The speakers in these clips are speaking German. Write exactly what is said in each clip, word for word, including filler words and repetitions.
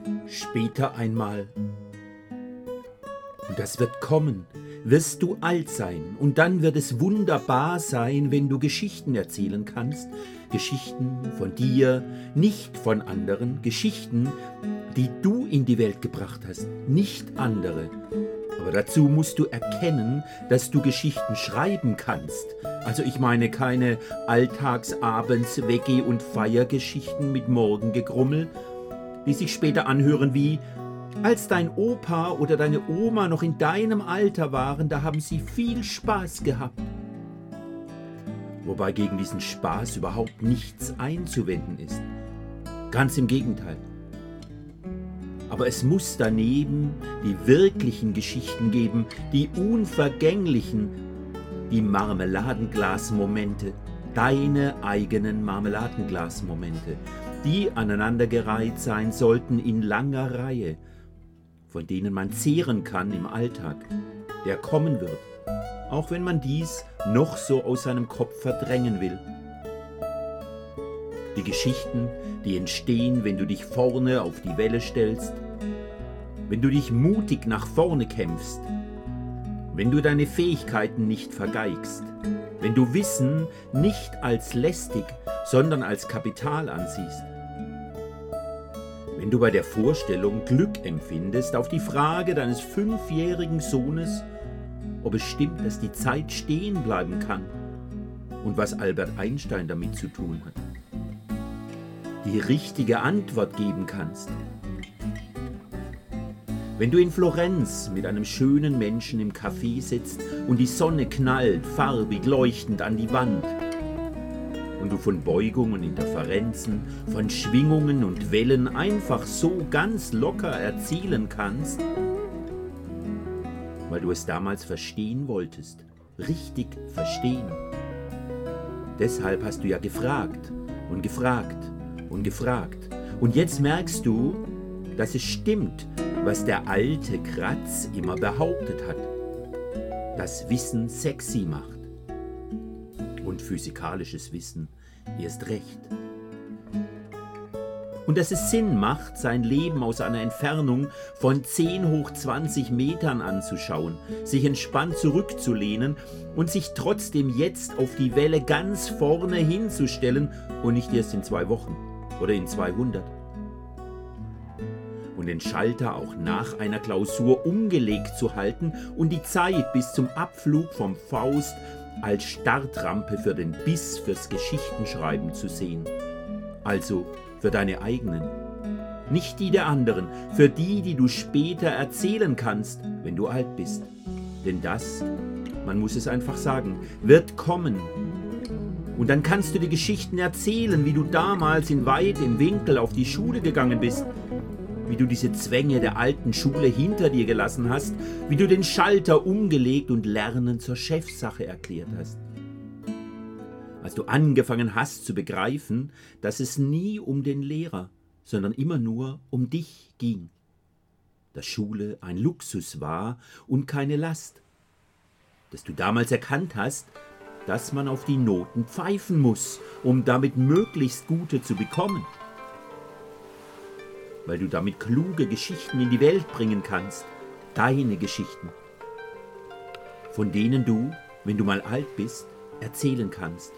Später einmal, und das wird kommen, wirst du alt sein, und dann wird es wunderbar sein, wenn du Geschichten erzählen kannst, Geschichten von dir, nicht von anderen, Geschichten, die du in die Welt gebracht hast, nicht andere. Aber dazu musst du erkennen, dass du Geschichten schreiben kannst. Also ich meine keine Alltagsabends Wegge- und Feiergeschichten mit Morgengegrummel, die sich später anhören wie: Als dein Opa oder deine Oma noch in deinem Alter waren, da haben sie viel Spaß gehabt. Wobei gegen diesen Spaß überhaupt nichts einzuwenden ist. Ganz im Gegenteil. Aber es muss daneben die wirklichen Geschichten geben, die unvergänglichen, die Marmeladenglasmomente, deine eigenen Marmeladenglasmomente, die aneinandergereiht sein sollten in langer Reihe, von denen man zehren kann im Alltag, der kommen wird, auch wenn man dies noch so aus seinem Kopf verdrängen will. Die Geschichten, die entstehen, wenn du dich vorne auf die Welle stellst, wenn du dich mutig nach vorne kämpfst, wenn du deine Fähigkeiten nicht vergeigst, wenn du Wissen nicht als lästig, sondern als Kapital ansiehst, wenn du bei der Vorstellung Glück empfindest auf die Frage deines fünfjährigen Sohnes, ob es stimmt, dass die Zeit stehen bleiben kann und was Albert Einstein damit zu tun hat, die richtige Antwort geben kannst. Wenn du in Florenz mit einem schönen Menschen im Café sitzt und die Sonne knallt, farbig leuchtend an die Wand und du von Beugungen und Interferenzen, von Schwingungen und Wellen einfach so ganz locker erzählen kannst, weil du es damals verstehen wolltest, richtig verstehen. Deshalb hast du ja gefragt und gefragt und gefragt. Und jetzt merkst du, dass es stimmt, was der alte Kratz immer behauptet hat, dass Wissen sexy macht. Und physikalisches Wissen erst recht. Und dass es Sinn macht, sein Leben aus einer Entfernung von zehn hoch zwanzig Metern anzuschauen, sich entspannt zurückzulehnen und sich trotzdem jetzt auf die Welle ganz vorne hinzustellen und nicht erst in zwei Wochen oder in zweihundert. Und den Schalter auch nach einer Klausur umgelegt zu halten und die Zeit bis zum Abflug vom Faust als Startrampe für den Biss fürs Geschichtenschreiben zu sehen. Also für deine eigenen, nicht die der anderen, für die, die du später erzählen kannst, wenn du alt bist. Denn das, man muss es einfach sagen, wird kommen. Und dann kannst du die Geschichten erzählen, wie du damals in Weid im Winkel auf die Schule gegangen bist, wie du diese Zwänge der alten Schule hinter dir gelassen hast, wie du den Schalter umgelegt und Lernen zur Chefsache erklärt hast. Als du angefangen hast zu begreifen, dass es nie um den Lehrer, sondern immer nur um dich ging. Dass Schule ein Luxus war und keine Last. Dass du damals erkannt hast, dass man auf die Noten pfeifen muss, um damit möglichst gute zu bekommen. Weil du damit kluge Geschichten in die Welt bringen kannst, deine Geschichten, von denen du, wenn du mal alt bist, erzählen kannst.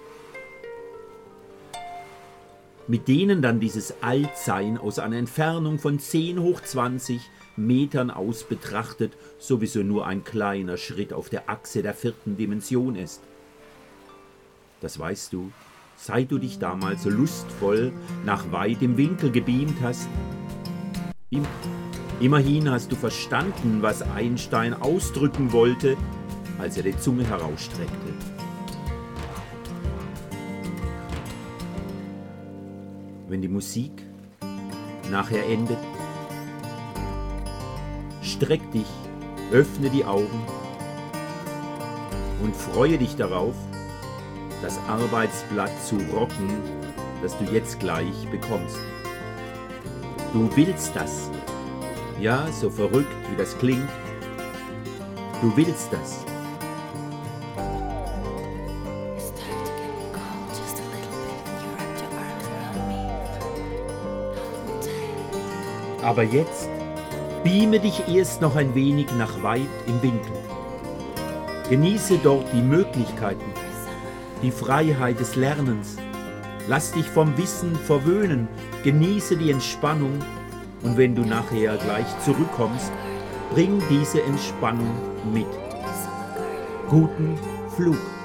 Mit denen dann dieses Altsein aus einer Entfernung von zehn hoch zwanzig Metern aus betrachtet sowieso nur ein kleiner Schritt auf der Achse der vierten Dimension ist. Das weißt du, seit du dich damals so lustvoll nach weit im Winkel gebeamt hast. Immerhin hast du verstanden, was Einstein ausdrücken wollte, als er die Zunge herausstreckte. Wenn die Musik nachher endet, streck dich, öffne die Augen und freue dich darauf, das Arbeitsblatt zu rocken, das du jetzt gleich bekommst. Du willst das. Ja, so verrückt wie das klingt. Du willst das. Aber jetzt beame dich erst noch ein wenig nach weit im Winkel. Genieße dort die Möglichkeiten, die Freiheit des Lernens. Lass dich vom Wissen verwöhnen, genieße die Entspannung und wenn du nachher gleich zurückkommst, bring diese Entspannung mit. Guten Flug!